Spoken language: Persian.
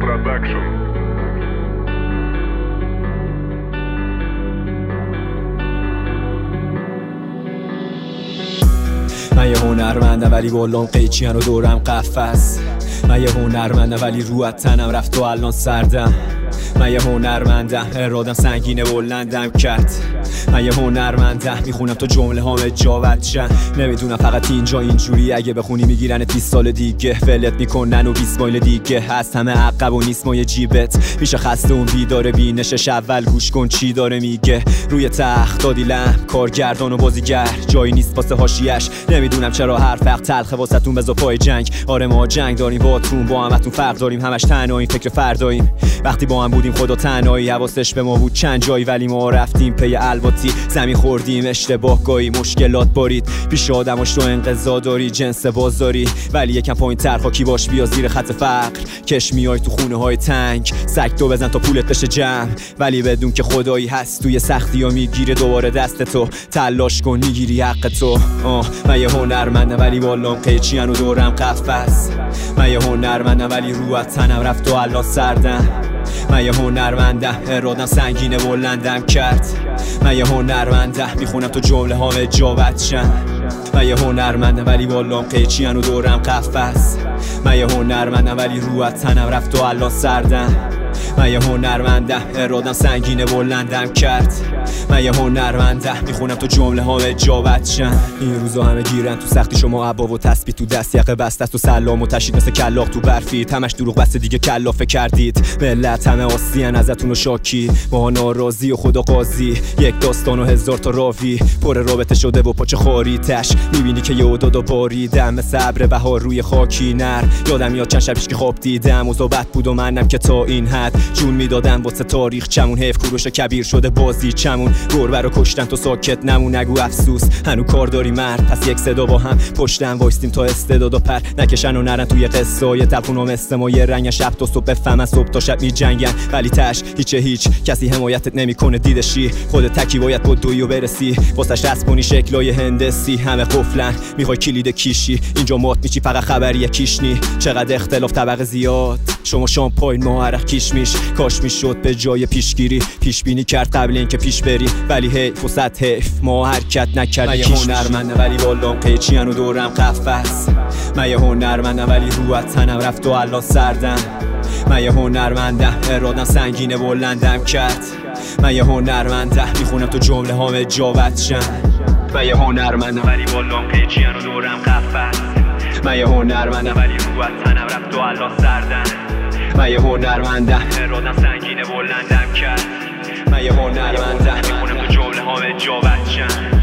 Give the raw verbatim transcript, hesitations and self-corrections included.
Production. من یه هنرمندم ولی بالام قیچیان و دورم قفس. من یه هنرمندم ولی رو از تنم رفت و الان سردم. من یه هنرمندم ارادم سنگینه بلندم کرد. من یه هنرمندم میخونم تو جمله هام جاوت شن. نمیدونم فقط اینجا اینجوری اگه بخونی میگیرنت بیست سال دیگه، ولت میکنن و بیست مایل دیگه. هست همه عقب و نیست مایه جیبت، میشه خسته اون بیداره بینشش. اول گوش کن چی داره میگه. روی تخت دادیلم کارگردان و بازیگر، جایی نیست واسه حاشیه‌اش. نمیدونم چرا هر فرق تلخه واسهتون، بذار پای جنگ. آره ما جنگ داریم باتون، با همتون فرق داریم، همش تنهاییم، فکر فرداییم. وقتی با هم بودیم خدا تنهایی حواسش به ما بود چند جایی، ولی ما رفتیم پی الواتی. زمین خوردیم اشتباه گاهی، مشکلات بارید پیش آدماش. تو انقضا داری جنس بازاری، ولی یکم پایین تر خاکی باش بیا زیر خط فقر. کش میای تو خونه های تنگ، سگ تو بزن تا پولت بشه جمع، ولی بدون که خدایی هست توی سختی ها میگیره دوباره دست تو. تلاش کن میگیری حق تو. آه من یه هنرمندم ولی والام قیچیان و دورم قفس. من یه هنرمندم ولی رو از تنم رفت و الان سردم. من یه هنرمندم ارادم سنگینه بلندم کرد. من یه هنرمندم میخونم تو جمله هام جاوت شن. من یه هنرمندم ولی والام قیچیان و دورم قفس. من یه هنرمندم ولی رو از تنم رفت و الان سردم. من یه هنرمندم ارادم سنگینه بلندم کرد. من یه هنرمندم میخونم تو جمله هام جاوت شن. این روزا همه گیرن تو سختی، شما عبا و تسبیح تو دست، یقه بسته است و سلام و تشید مثل کلاغ تو برفید. همش دروغ بس دیگه کلافه کردید. ملت همه آسیان ازتون و شاکی، ما ناراضی و خدا قاضی. یک داستان و هزار تا راوی، پر رابطه شده و پاچه خاریتش. میبینی که یه دادا باریدم مثل ابر بهار روی خاکی نر. یادم میاد چند شب پیش که خواب دیدم و صحبت بود و منم که تا این حد جون میدادم واسه تاریخ چمون. حیف کوروش کبیر شده بازی چمون، گربه رو کشتن تو ساکت نمون. نگو افسوس هنو کار داری مرد، پس یک صدا با هم پشتم وایستیم تا استعداد و پر نکشن و نرن توی قصای تلخون و مثل ما. یه رنگ شب تا صبح بفهمن، صبح تا شب میجنگن ولی تش هیچ هیچ کسی حمایتت نمیکنه. دیدشی خودت تکی باید بدوی و برسی، واسش رسم کنی شکلای هندسی. همه قفلن میخوای کلید کیشی، اینجا مات میچی فقط خبری کیشنی. چقدر اختلاف طبقه زیاد، شما شامپاین ما عرق کیش میش. کاش میشد به جای پیشگیری پیش بینی کرد قبل اینکه پیش بری، ولی حیف و صد حیف ما حرکت نکردیم. من یه هنرمندم ولی والام قیچیان و دورم قفس. من یه هنرمندم ولی رو از تنم رفت و الان سردم. من یه هنرمندم ارادم سنگینه بلندم کرد. من یه هنرمندم میخونم تو جمله هام جاوت شن. من یه هنرمندم ولی والام قیچیان و دورم قفس. من یه هنرمندم ولی رو از تنم رفت و الان سردم. من یه هنرمندم ارادم سنگینه بلندم کرد. من یه هنرمندم میخونم تو جمله هام جاوت شن.